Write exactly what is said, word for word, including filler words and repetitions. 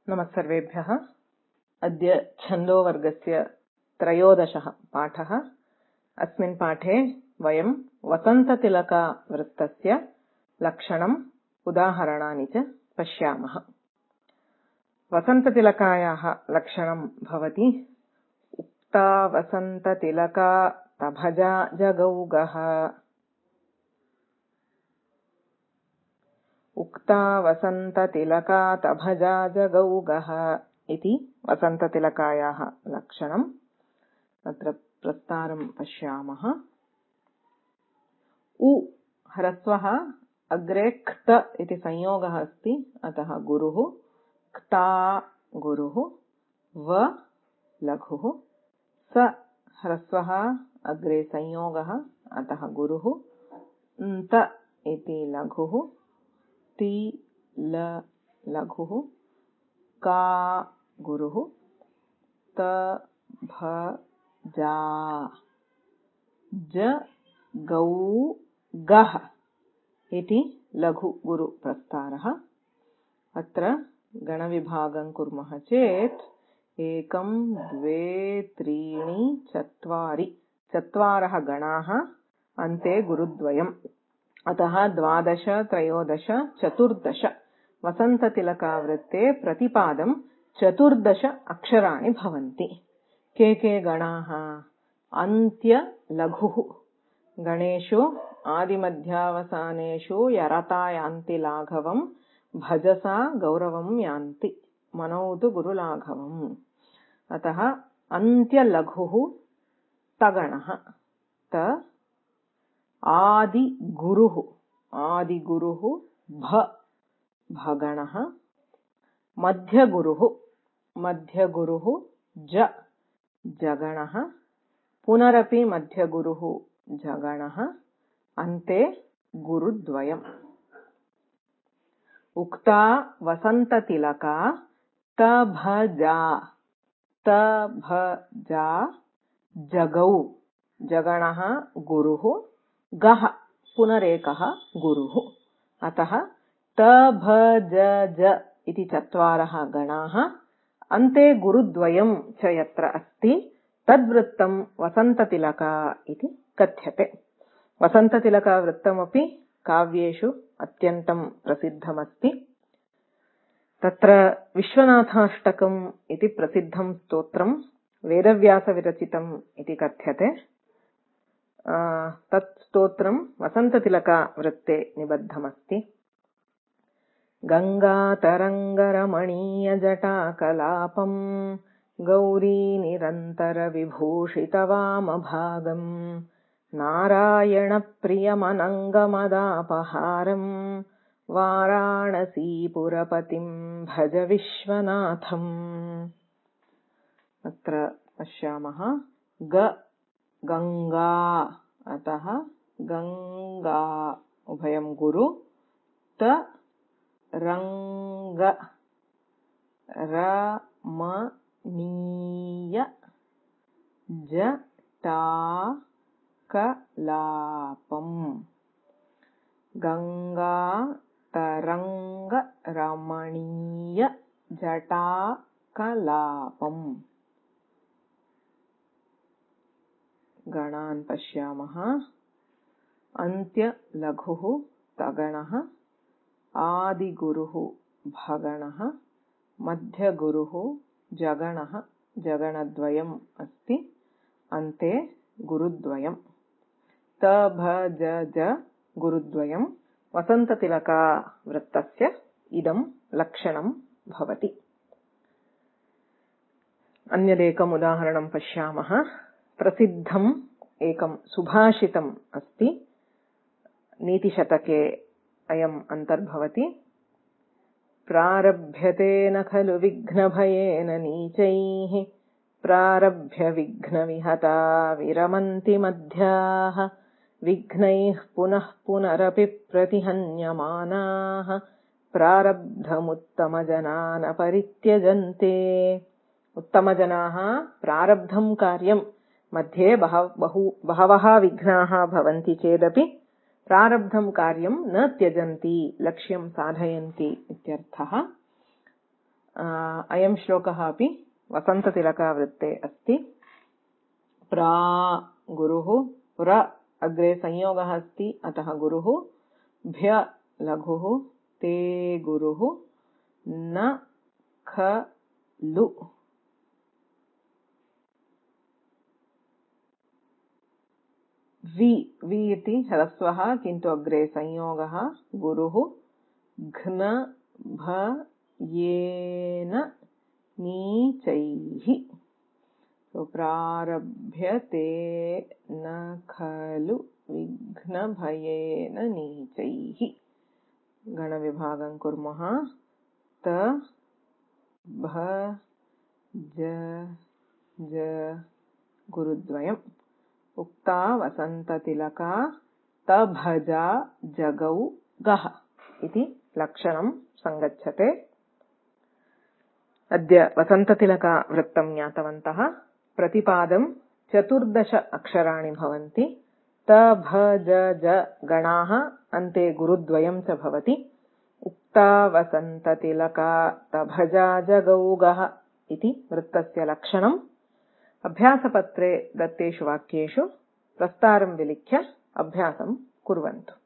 नमः सर्वेभ्यः। अद्य छन्दोवर्गस्य त्रयोदशः पाठः। अस्मिन् पाठे वयं वसन्ततिलकवृत्तस्य लक्षणम्, उदाहरणानि च पश्यामः। वसन्ततिलकायाः लक्षणं भवति उक्ता वसन्ततिलका तभजा जगौगः। उक्ता वसन्ततिलका तभजा जगौगः इति वसन्ततिलकायाः लक्षणम्। अत्र प्रस्तारं पश्यामः। उ ह्रस्वः अग्रे क्त इति संयोगः अस्ति, अतः गुरुः। क्ता गुरुः। व लघुः। स ह्रस्वः अग्रे संयोगः, अतः गुरुः। न्त इति लघुः। ति ल लघुः। का गुरुः। त भ जा ज गौ गः इति लघु गुरु प्रस्तारः। अत्र गणविभागं कुर्मः चेत् एकं द्वे त्रीणि चत्वारि चत्वारः गणाः, अन्ते गुरुद्वयम्। अतः द्वादश त्रयोदश चतुर्दश वसन्ततिलकावृत्ते प्रतिपादं चतुर्दश अक्षराणि भवन्ति। के के गणाः? अन्त्य लघुः। गणेषु आदिमध्यावसानेषु यरता यान्ति लाघवं, भजसा गौरवं यान्ति मनौ तु गुरुलाघवम्। अतः अन्त्यलघुः तगणः। त आदिगुरुः। आदिगुरुः भ भगणः। मध्यगुरुः। मध्यगुरुः ज जगणः। पुनरपि मध्यगुरुः जगणः। अन्ते गुरुद्वयम्। उक्ता वसन्ततिलका तभजा तभजा जगौ। जगणः गुरुः। गः पुनरेकः गुरुः। अतः तभजज इति चत्वारः गणाः, अन्ते गुरुद्वयं च यत्र अस्ति तद्वृत्तं वसन्ततिलका इति कथ्यते। वसन्ततिलकावृत्तमपि काव्येषु अत्यन्तं प्रसिद्धमस्ति। तत्र विश्वनाथाष्टकम् इति प्रसिद्धं स्तोत्रं वेदव्यासविरचितम् इति कथ्यते। तत् स्तोत्रं वसन्ततिलकावृत्ते निबद्धमस्ति। गङ्गातरङ्गरमणीयजटाकलापं गौरीनिरन्तरविभूषितवामभागं नारायणप्रियमनङ्गमदापहारं वाराणसीपुरपतिं भज विश्वनाथम्। अत्र पश्यामः। ग गङ्गा, अतः गङ्गा उभयं गुरु। त रङ्ग रमणीय जटाकलापम्। गङ्गा तरङ्ग रमणीय जटाकलापम्। गणान् पश्यामः। अन्त्य लघुः तगणः। आदिगुरुः भगणः। मध्यगुरुः जगणः। जगणद्वयम् अस्ति, अन्ते गुरुद्वयम्। तभजज गुरुद्वयम् वसन्ततिलकावृत्तस्य इदं लक्षणं भवति। अन्यदेकम् उदाहरणं पश्यामः। प्रसिद्धम् एकं सुभाषितम् अस्ति। नीतिशतके अयम् अन्तर्भवति। प्रारभ्यते न खलु विघ्नभयेन नीचैः, प्रारभ्य विघ्नविहता विरमन्ति मध्याः, विघ्नैः पुनः पुनरपि प्रतिहन्यमानाः, प्रारब्धमुत्तमजना न परित्यजन्ते। उत्तमजनाः प्रारब्धं कार्यं मध्ये बहु बहवः विघ्नाः भवन्ति चेदपि प्रारब्धं कार्यं न त्यजन्ति, लक्ष्यं साधयन्ति इत्यर्थः। अयं श्लोकः अपि वसन्ततिलकावृत्ते अस्ति। प्रा गुरुः, प्र अग्रे संयोगः अस्ति, अतः गुरुः, भ्य लघुः, ते गुरुः, न खलु वि वि इति ह्रस्वः किन्तु अग्रे संयोगः गुरुः, घ्न भ येन नीचैः। तो प्रारभ्यते न खलु विघ्नभयेन नीचैः। गणविभागं कुर्मः। त भ ज ज गुरुद्वयम्। उक्ता वसन्ततिलका तभजा जगौ गः इति लक्षणं सङ्गच्छते। अद्य वसन्ततिलका वृत्तं ज्ञातवन्तः। प्रतिपादं चतुर्दश अक्षराणि भवन्ति। त भ ज ज गणाः अन्ते गुरुद्वयं च भवति। उक्ता वसन्ततिलका तभजा जगौ गः इति वृत्तस्य लक्षणम्। अभ्यासपत्रे दत्तेषु वाक्येषु प्रस्तारं विलिख्य अभ्यासं कुर्वन्तु।